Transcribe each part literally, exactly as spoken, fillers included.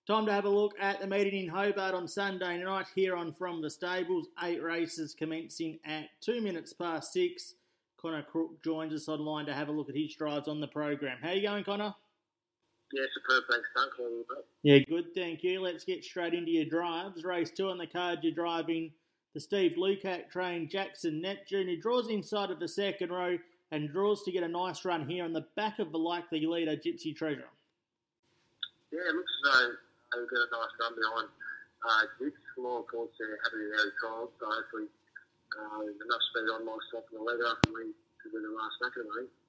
Time to have a look at the meeting in Hobart on Sunday night here on From the Stables. Eight races commencing at two minutes past six. Connor Crook joins us online to have a look at his drives on the program. How you going, Connor? Yeah, superb. Thanks, Dunk. How are you, mate? Yeah, good, thank you. Let's get straight into your drives. Race two on the card, you're driving the Steve Lukac train Jackson Neptune, who draws inside of the second row and draws to get a nice run here on the back of the likely leader, Gypsy Treasure. Yeah, it looks as though they've got a nice run behind uh, Gyps. More points there, happy with how he trialled, so hopefully uh, there's enough speed on my stop in the leader for me to do the last snack of the week.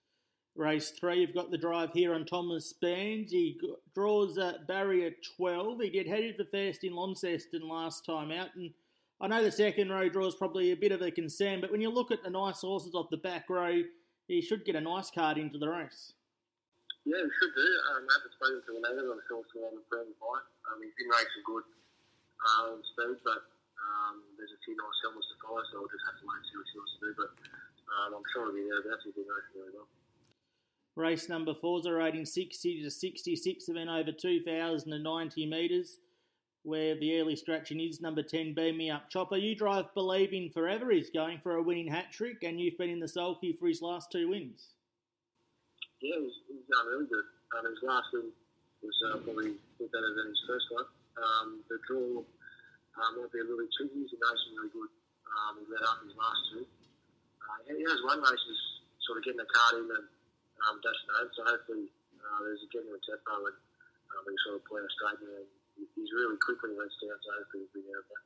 Race three, you've got the drive here on Thomas Bands. He g- draws at barrier twelve. He did headed for first in Launceston last time out, and I know the second row draw is probably a bit of a concern, but when you look at the nice horses off the back row, he should get a nice card into the race. Yeah, we should do. Um, I haven't spoken to the leader, but I'm also on the firm fight. Um, he's been racing good uh, on speed, but um, there's a few nice helmets to follow, so we'll just have to wait and see what he wants to do. But um, I'm sure he'll be there. That's he's been racing really well. Race number four is a rating sixty to sixty-six, event over two thousand ninety metres, where the early scratching is number ten, Beam Me Up Chopper. You drive Believing Forever. He's going for a winning hat-trick, and you've been in the sulky for his last two wins. Yeah, he's, he's done really good. Um, his last win was uh, probably a bit better than his first one. Um, the draw um, might be a little bit tricky. He's racing really good. Um, he led up his last two. Uh, he has one race is sort of getting the card in and um, dash nine, so hopefully uh, there's a genuine tempo and um, he sort of play a straight there. He's really quick when he lets down, so hopefully he'll be there about.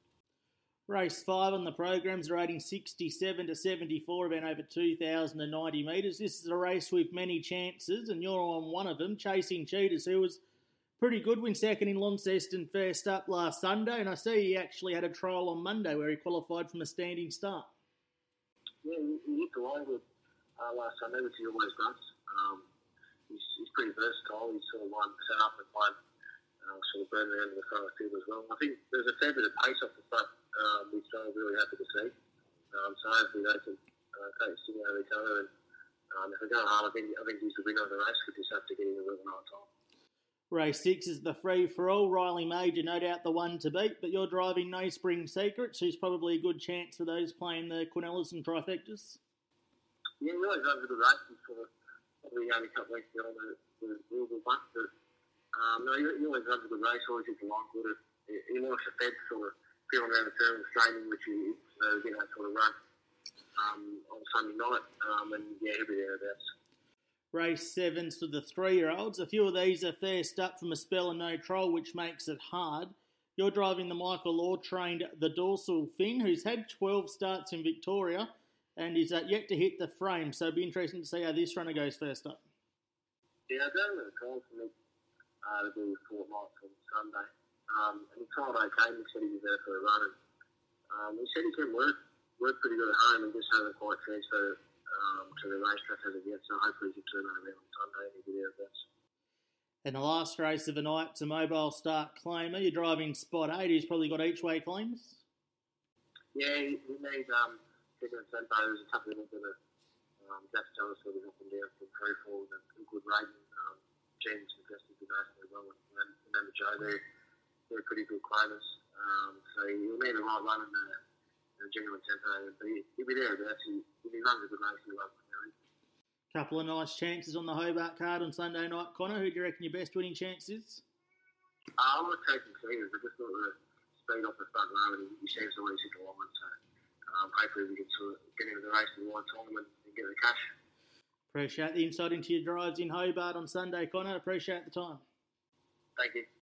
Race five on the program's rating sixty-seven to seventy-four, about over two thousand ninety metres. This is a race with many chances, and you're on one of them, Chasing Cheetahs, who was pretty good, win second in Launceston first up last Sunday, and I see he actually had a trial on Monday where he qualified from a standing start. Yeah, he, he hit the line good uh, last Sunday, which he always does. Um, he's, he's pretty versatile. He's sort of one set up and one uh, sort of burn around in the front of the field as well. I think there's a fair bit of pace off the front. Um, which I'm really happy to see. Um, so hopefully they can uh, take a sting out of each other. And um, if they go hard, I think I think he's the winner of the race. We just have to get in the real right time. Race six is the free for all. Riley Major, no doubt the one to beat, but you're driving No Spring Secrets, who's probably a good chance for those playing the Quinellas and Trifectas. Yeah, he always runs a good race. He's sort of probably only a couple weeks beyond the, the Louisville buck, but um, no, he, he always runs a good race. Always hits the line good. He, he likes the fed sort of feeling around the turn and straining, which he is, so get that sort of run um, on Sunday night, um, and yeah, he'll be thereabouts. Race sevens for the three-year-olds. A few of these are first up from a spell and no trial, which makes it hard. You're driving the Michael Law trained the Dorsal Finn, who's had twelve starts in Victoria and is uh, yet to hit the frame, so it'll be interesting to see how this runner goes first up. Yeah, I don't have a call for me uh, to do Fort Knights on Sunday. Um, and he tried okay, he said he was there for a run. And, um, he said he can work work pretty good at home and just hasn't quite transferred um, to the racetrack as of yet, so hopefully he can turn that around on Sunday and he'll be there at best. And the last race of the night, it's a mobile start claimer. You're driving Spot eight, who's probably got each way claims. Yeah, he, he needs um, second and tempo. There's a couple of them that um, Jack Taylor sort of up and down from three forward and a good rating. Um, James suggested good racing as well, and remember Joe there. They're pretty good claimers, um, so he'll need a right run and a, a genuine tempo, but he, he'll be there about he, if he runs a good race, he'll run it. Couple of nice chances on the Hobart card on Sunday night. Connor, who do you reckon your best winning chance is? Uh, I'm not taking Cedars, I just thought the speed off the front row and he seems to always hit the line, so um, hopefully we can sort of get into the race at the right time and, and get the cash. Appreciate the insight into your drives in Hobart on Sunday, Connor. Appreciate the time. Thank you.